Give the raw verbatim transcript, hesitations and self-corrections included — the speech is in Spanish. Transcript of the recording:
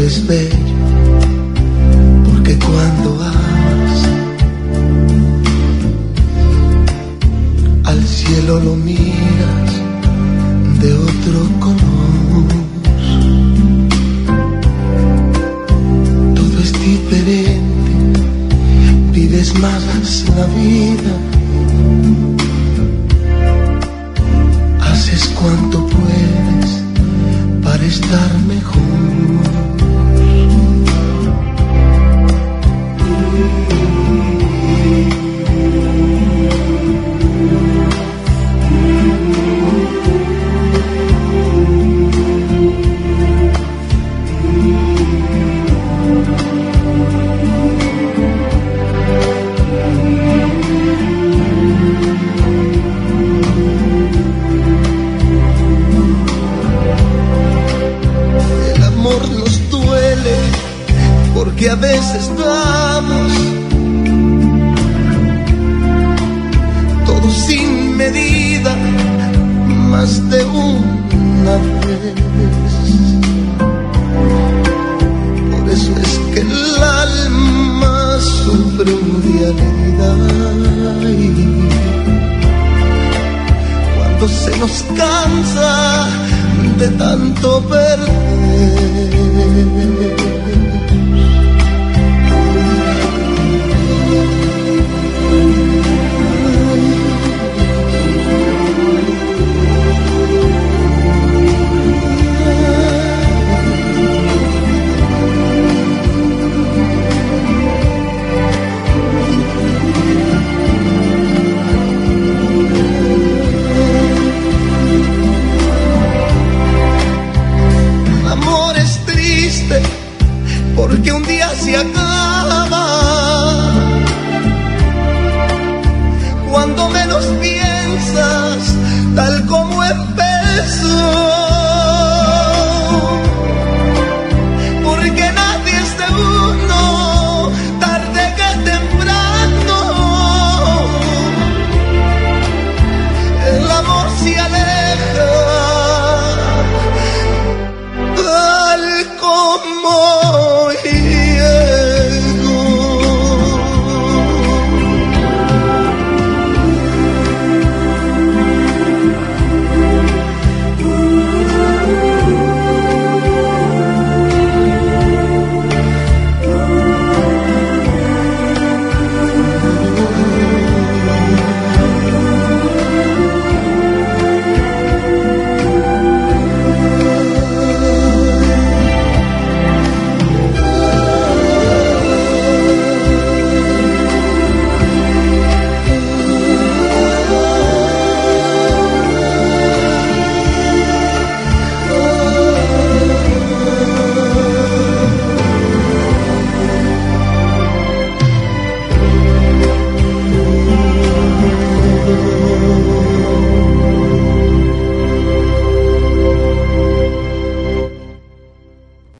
es bello, porque cuando amas al cielo lo miras de otro color. Todo es diferente, vives más la vida, haces cuanto puedes para estar mejor. Que a veces damos todo sin medida, más de una vez. Por eso es que el alma sufre un día herida y cuando se nos cansa de tanto perder. Porque un día se acaba